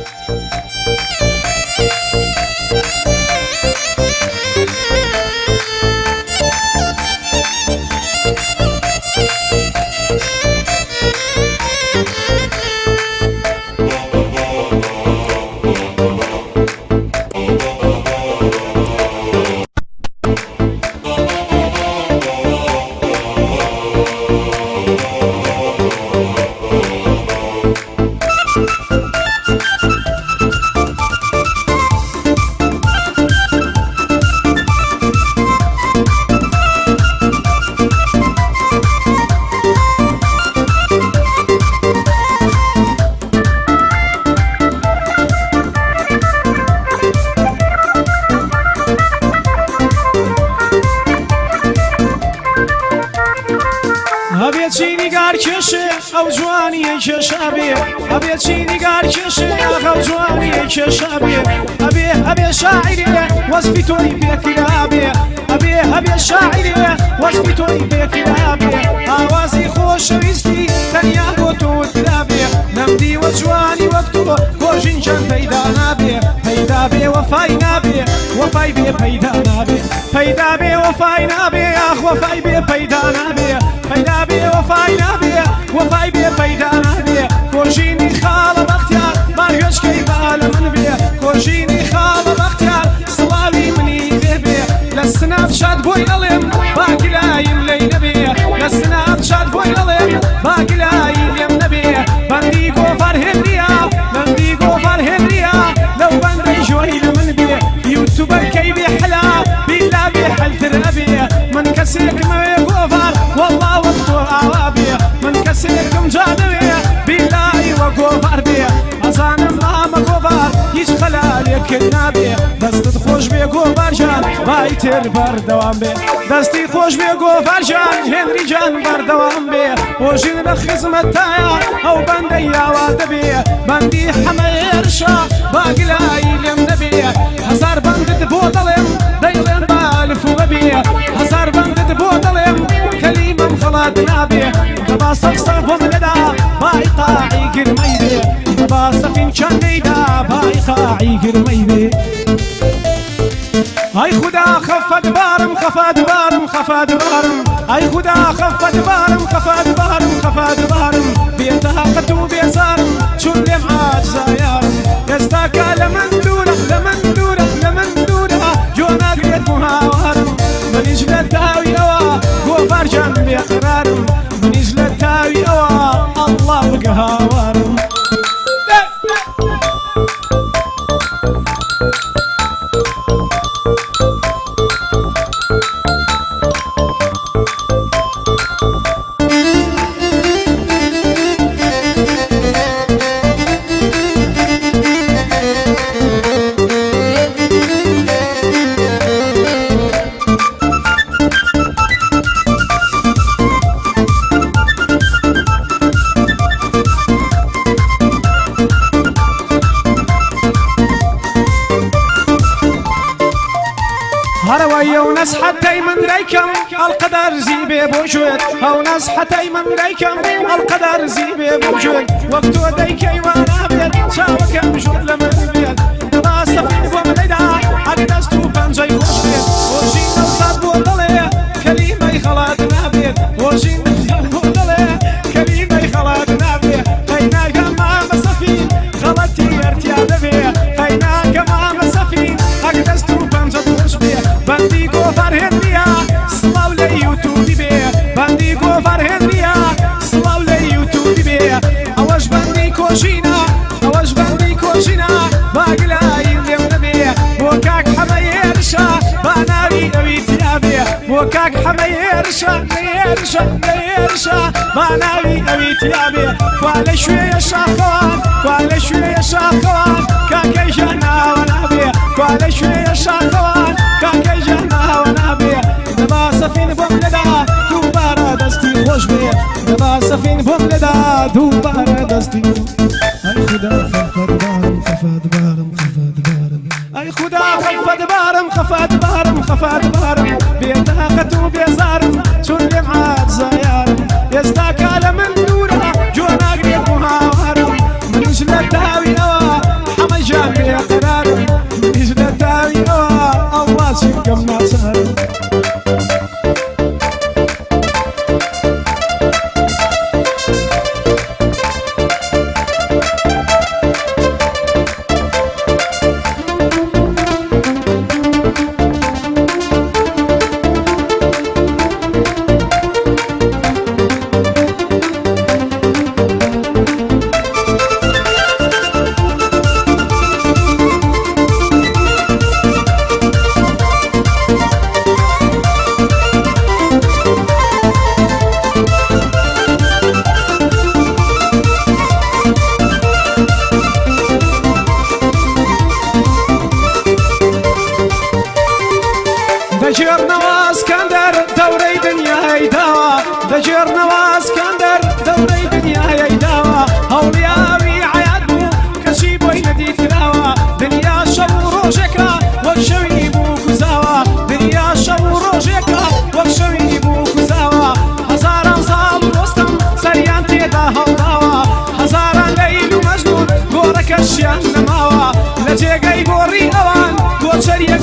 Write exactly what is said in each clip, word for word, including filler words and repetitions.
هبێ چینی گار کێشێ ئەو جوانیە کێشا بێ هەبێ چینی گار کێشێ ئەو جوانیە کێشا بێ هەبێ هەبێ شاعیرێ وەزفی تۆی بێکرا بێ هەبێ هەبێ شاعیرێ وەزفی تۆی بێکرا بێ ئاوازی خۆشەویستی تەنیا بۆ تۆ ترا بێ نەمدیوە جوانی وەک تۆ کۆژین چەند پەیدا نابێ پەیدا بێ وەفای نابێ وەفای بێ پەیدا نابێ پەیدا بێ وەفای نابێ ئاخ وەفای بێ پەیدا نابێ پەیدا بێ وەفای نابێ وەفای بێ پەیدا نابێ کۆژینی خاڵە بەختیار باگوێچکەی با لە من بێ کۆژینی خاڵە بەختیار سڵاوی منی دێ بێ لە سناپچات بۆی ئەڵێم باگلایم لەی نەبێ لە سناپچات بۆی ئەڵێم باگلایی لێم نەبێ بەندی گۆڤار هێنریا بەندی گۆڤار هێنریا لەو بەندەی ژۆی لە من بێ یوتوبەرکەی بێ حەلا بیلا بێ حەلتر ئەبێ من کەسێکمەوێ گۆڤار وەڵڵا وەک تۆ ئاوا بێ من کەسێکم جا دەوێ بیلایی وە گۆڤار بێ ئەزانم مامە گۆڤار هیچ خەلالێکت نابێ دەستت خۆش بێ گۆڤار جان بای تر بەردەوام بێ دەستی خۆش بێ گۆڤار جان هێنری جان بەردەوام بێ خۆشین لە خزمەتایە ئەو بەندەی یاوا دەبێ بەندی حەمەێرشە باگلایی لێم نەبێ هەزار بەندت بۆ دەڵێم دەیڵێن بالفو بەبێ هەزار بەندت بۆ دەڵێم کەلیمەم خەڵات نابێ دەبا سەف سەف بۆم لەدا بای قاعی گرمەی بێ دەبا سەفین چەندەیدا بای قاعی گرمەی بێ ئای خدا خەفەت بارم خەفەت بارم خەفەت بارم ئای خدا خەفەت بارم خەفەت بارم خەفەت بارم بێتاقەت و بێزارم چون لێم عاجزایارم ئێستاکە لە من دوورە لە من دوورە لە من دوورە جۆ ناگرێت و هاوارم منیش لە تاوی ئەوە گۆڤار جان بێقرارم منیش لە تاوی ئەوە ئەڵڵا بگە هاوارم هەروەی ئەو نەس حەتەی من دایکەم ئەڵقەدەر زیبێ بۆ گوێت ئەو نەس حەتەی من دایکەم ئەڵقەدەر زیبێ بۆ گوێت وەک تۆ دایکەی وا نابێت چاوەکەم ژوت لە من بێت دەبا سەفین بۆ منەیدا ئەگ دەست و پەنجەی خۆش بێت خۆشی نەوسات بۆ دەڵێ کەلیمەی خەڵات نابێت خۆشی نەوسات بۆ دەڵێ کەلیمەی خەڵات نابێت قەیناکە مامە سەفین خەڵەتی ئەرتیا دەبێ قەیناکە مامە سەفین ئەگ دەست و پەنجەت خۆش بێ بەندی گۆڤار هێنریا سڵاو لە یوتوبی بێ بەندی گۆڤار هێنریا سڵاو لە یوتوبی بێ ئەوەش بەندی کۆژینە ئەوەش بەندی کۆژینە باگلایی لێم نەبێ بۆ کاک حەمەێرشە با ناوی ئەوی تیا بێ بۆ کاک حەمەێرشە ئێرشە ئێرشە با ناوی ئەوی تیا بێ کوا لە شوێیە شاخەوان کوا لە شوێیە شاخەوان کاکەی ژیان ناوە نابێ کوا لە شوێیە شاخەوان کاکەی ژیان ناوە نابێ دەبا سەفین بۆم لەدا دووبارە دەستی خۆش بێ دەبا سەفین بۆم لەدا دووبارە دەستی ئەی خدا خەفەت بارم خەفەت بارم خەفەت بارم ئەی خدا خەفەت بارم خەفەت بارم خەفەت بارم بێتاقەت و بێزارم چون لێم عاجزایارم ئێستاکە لە من دوورە جۆ ناگرێت و هاوارم منیش لە تاوی ئەوە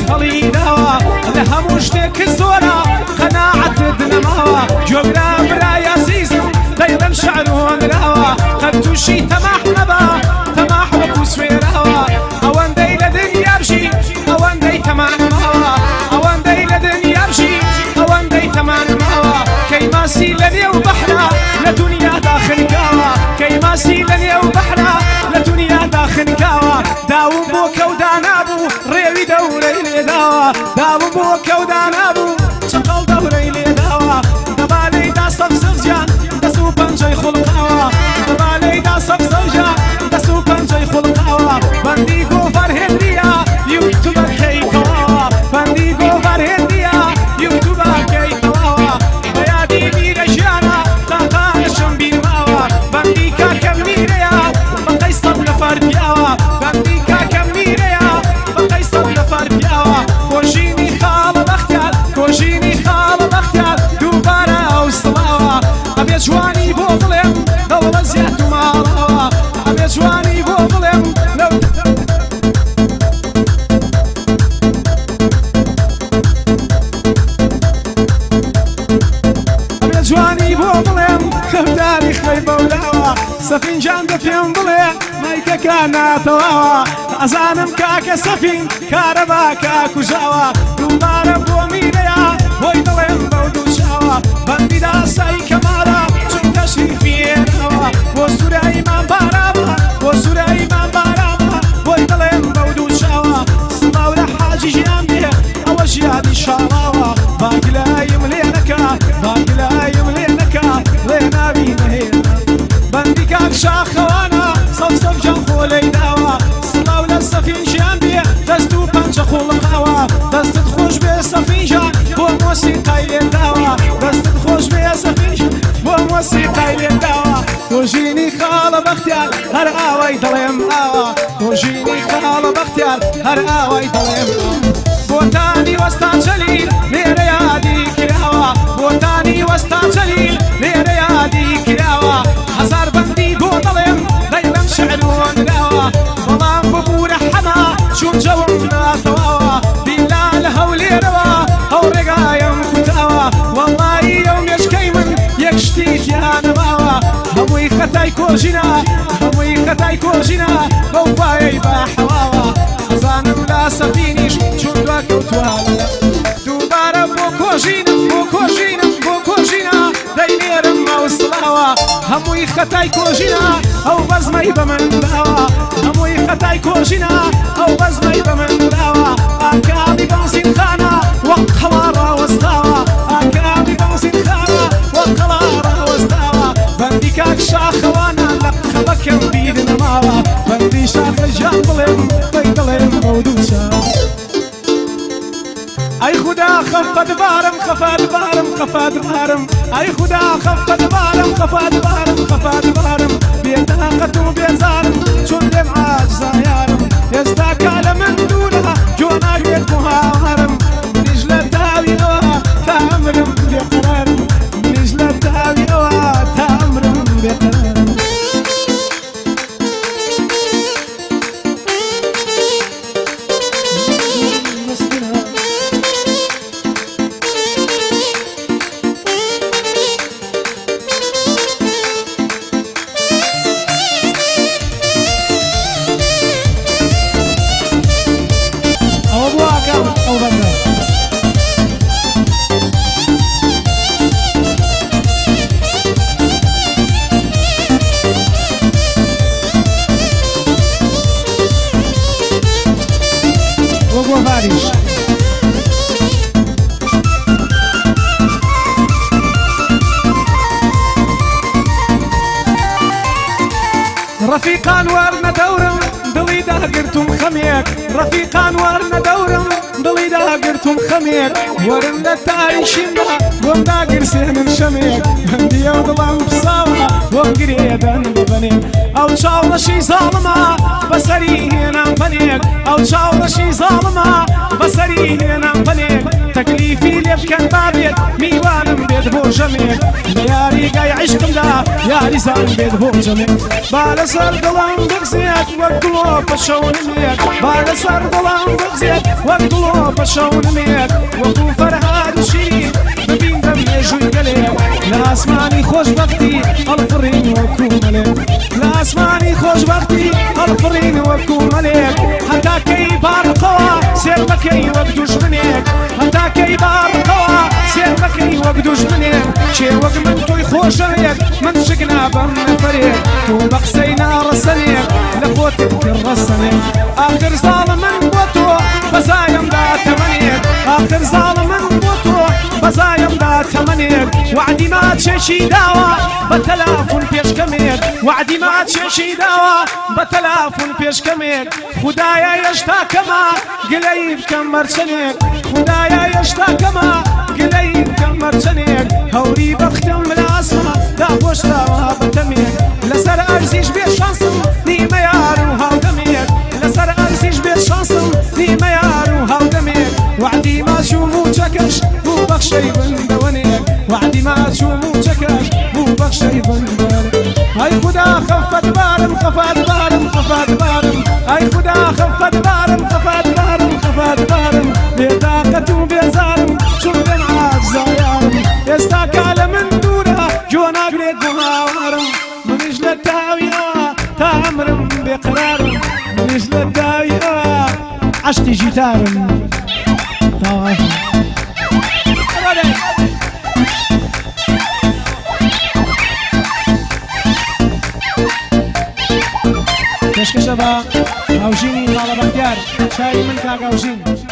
هەڵی داوە لە هەموو شتێک زۆرە قەناعەتت نەماوە جۆگرا برای عەزیزم دەیڵم شەعر هۆنراوە قەت تووشی تەماح نەبا تەماح وەکو سوێراوە ئەوەندەی لە دنیا بژی ئەوەندەی تەمان ماوە ئەوەندەی لە دنیا بژی ئەوەندەی تەمان ماوە کەی ماسی لە نێو بەحرا لە دونیادا خنکاوە کەی ماسی لە نێو بەحرا لە دنیادا خنکاوە داوم بۆ کەودا نابوو ڕێوی دەورەی لێداوە داوم بۆ کەودا نابوو چقەڵ دەورەی لێداوە دەبالەیدا سەف سەفجان دەست و پەنجەی خوڵقاوە دەبالەیدا سەف سەفجان دەست و پەنجەی خوڵقاوە بەندی گۆڤەر هێندیە یوتوبەکەی تەواوە بەندی گۆڤەر هێندیە یوتوبەکەی تەواوە بەیادی میرە ژیانە تاقانشم بیرماوە بەندی کاکەم میرەیە بەقەی سەد نەفەر پیاوە بەندی کاکەم میرەیە بەقەی سەد نەفەر پیاوە کۆژینی خاڵە بەختیار کۆژینی خاڵە بەختیار دووبارە ئەو سڵاوە ئەبێ جوانی بۆ بڵێم دەوڵە زیات و ماڵاوە ئەبێ جوانی بۆ بڵێم لەو ئەبێ جوانی بۆ بڵێم خەوداری خەی بەولاوە سەفینجان دە پێم بڵێ مایکەکە ناتەواوە ئەزانم کاکە سەفین کارەبا کاکوژاوە دووبارە بۆ میرەیە بۆی دڵێم بەو دووچاوە بەندیدا سای کەمارە چون تەشریفی هێناوە بۆ سوورایمان باراوە بۆ سوورایمان باراوە بۆی دڵێم بەو دووچاوە سڵاو لە حاجی ژیان بێ ئەوە ژیانی شاڵاوە باگلایم لێ نەکا باگلایم لێ نەکا لێ نابینە هێنا بەندی کاک شاخەوانە سەف سەفجان خۆلەی داوە سڵاو لە سەفین ژیان بێ دەست و پەنجە خوڵقاوە دەستت خۆش بێ سەفینجان بۆ مۆسیقای لێ داوە دەستت خۆش بێ سەفینجان بۆ مۆسیقای لێ داوە کۆژینی خاڵە بەختیار هەر ئاوای دڵێم ئاوە کۆژینی خاڵە بەختیار هەر ئاوای دڵێم بۆتانی وەستان جەلیل لێرە یادی کراوە بۆتانی وەستان جەلیل لێرە یادی کراوە هەزار بەندی بۆ دڵێم دەیڵم شەعر هۆنراوە بەڵام ببوورە حەما چون جەوم ناتەواوە بیلا لە هەولێرەوە ئەو ڕێگایم کوتاوە وەڵڵی ئەو مێشکەی من یەک شتی تیانەماوە هەمووی خەتای کۆژینە هەمووی خەتای کۆژینە بەو پایەی باحەواوە ئەزانم لا سەفینیش چون دواکەوتووە دووبارە بۆ کۆژینم بۆ کۆژینم بۆ کۆژینە دەینێرم مەوسڵاوە هەمووی خەتای کۆژینە ئەو بەزمەی بە من داوە هەمووی خەتای کۆژینە ئەو بەزمەی بە من داوە ئاکامی بەنزینخانە وەک قەڵا ڕاوەستاوە ئاکامی بەنزینخانە وەک قەڵا ڕاوەستاوە بەندی کاک شاخەوانە لە قەڵەکەم بیر نەماوە بەندی شاخە جان بڵێم بەی دڵێم ئەو دووچە أي خدا خفت بارم خفت بارم خفت بارم أي خدا خفت بارم خفت بارم خفت بارم بيتاقت وبيزارم شون دم عاجزة يارم يزداك على من دونها جونا قيت مهارم نجل الداوي نوها تامرم بقرارم نجل الداوي نوها تامرم بقرارم رفيقان ورنا دورم دڵی داگرتم خەمێک ڕەفیقان وەرنە دەورم دڵی داگرتم خەمێک وەرن لە تاریشیمدا بۆم داگرسێنن شەمێک هەندیە و دڵم پساوە بۆم گرێدەن ببەنێ ئەو چاوڵەشی زاڵمە بسري هنا بنيك أو شاورشي ظالمة بسري هنا بنيك تكليفي لبكن بابيت ميوانم بيت بوجميك ياري قاي عشقم دا ياري زان بيت بوجميك بالا سر دلان بغزيت وقلو بشون ميك بالا سر دلان بغزيت وقلو بشون ميك وقو فرهاد وشيرين ببين دم يجوي قليك لا اسماني خوش بختي الفرين وكو مليك لا اسماني خوش بختي الفرين وكو مليك حتى كي بارقوا سير بكي وقدوش منيك حتى كي بارقوا سير بكي وقدوش منيك شي وق من توي خوش عليك من شقنا بم فريق تو بقسينا رسنيك لخوتك الرسنيك اخر ظالم من بوتو بزايم دا تمنيك اخر ظالم من بوتو بزايم دا تمنيك وعدي ما تشي داوا بتلافون بيش كميك وعدي ما تشي داوا بتلافون بيش كميك خدايا يشتاك ما قليب كمر سنيك خدايا يشتاك ما قليب كمر سنيك هوري بختم الاسماء دا بوش داوا بتميك لسر ارزيش بيش شانسم ني ميارو هاو دميك لسر ارزيش بيش شانسم ني ميارو هاو دميك وعدي ما شو مو تشكش مو بخشي بندونيك وعدي ما شو مو تشكش مو بخشي بندونيك هاي خدا خفت بارم خفت بارم خفت بارم هاي خدا خفت بارم خفت بارم خفت بارم بطاقة وبيزارم شو بنعاد زيارم يستاكال من دورة جونا قريت مهاورم منيش للتاوية تامرم بقرارم منيش للتاوية عشتي جيتارم طواف كشكشبا هاوشيني طالب اختيار شاي من كاكاوشين